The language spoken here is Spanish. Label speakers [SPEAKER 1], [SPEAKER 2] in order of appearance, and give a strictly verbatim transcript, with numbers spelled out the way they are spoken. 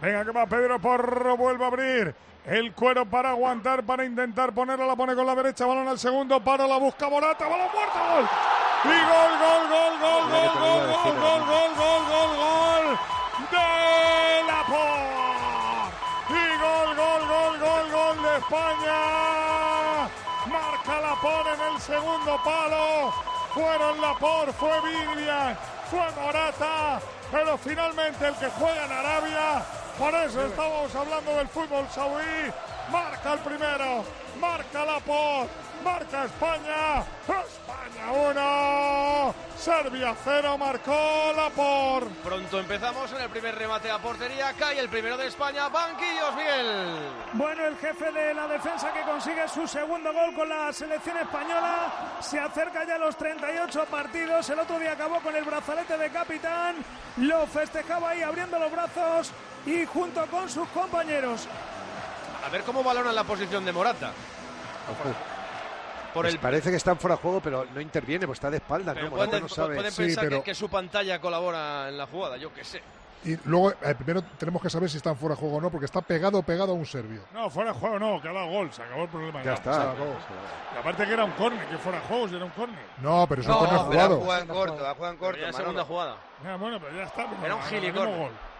[SPEAKER 1] Venga, que va Pedro Porro, vuelve a abrir el cuero para aguantar, para intentar ponerla, la pone con la derecha, balón al segundo, para la busca Morata, balón muerto, gol. Y gol, gol, gol, gol, gol, gol, gol, gol, gol, gol, gol, gol de Laporte. Y gol, gol, gol, gol, gol de España. Marca Laporte en el segundo palo. Fueron Laporte, fue Vivian, fue Morata, pero finalmente el que juega en Arabia. Por eso estábamos hablando del fútbol saudí. Marca el primero, marca Laporte, marca España. España uno, Serbia cero, marcó Laporte.
[SPEAKER 2] Pronto empezamos en el primer remate a portería. Cae el primero de España. Banquillos, Miguel.
[SPEAKER 3] Bueno, el jefe de la defensa que consigue su segundo gol con la selección española. Se acerca ya a los treinta y ocho partidos. El otro día acabó con el brazalete de capitán. Lo festejaba ahí abriendo los brazos y junto con sus compañeros.
[SPEAKER 2] A ver cómo valoran la posición de Morata.
[SPEAKER 4] Por el... Parece que está fuera de juego, pero no interviene, pues está de espalda.
[SPEAKER 2] Pero
[SPEAKER 4] ¿no?
[SPEAKER 2] pueden,
[SPEAKER 4] no sabe.
[SPEAKER 2] pueden
[SPEAKER 5] Sí,
[SPEAKER 2] pensar
[SPEAKER 5] pero-
[SPEAKER 2] que, que su pantalla colabora en la jugada, yo qué sé.
[SPEAKER 5] Y luego, eh, primero tenemos que saber si están fuera de juego o no, porque está pegado, pegado a un serbio.
[SPEAKER 1] No, fuera de juego no, que ha dado gol, se acabó el problema.
[SPEAKER 5] Ya está.
[SPEAKER 1] Se acabó. Y aparte que era un córner, que fuera de juego, si era un córner.
[SPEAKER 5] No, pero es un
[SPEAKER 6] No,
[SPEAKER 5] córner
[SPEAKER 6] pero ha
[SPEAKER 5] jugado.
[SPEAKER 6] jugado en corto, ha jugado en corto.
[SPEAKER 2] Pero ya es
[SPEAKER 6] Manolo.
[SPEAKER 2] segunda jugada.
[SPEAKER 1] Ya, bueno, pero ya está.
[SPEAKER 2] Era un
[SPEAKER 1] no,
[SPEAKER 2] gilicórner.
[SPEAKER 1] no, gol.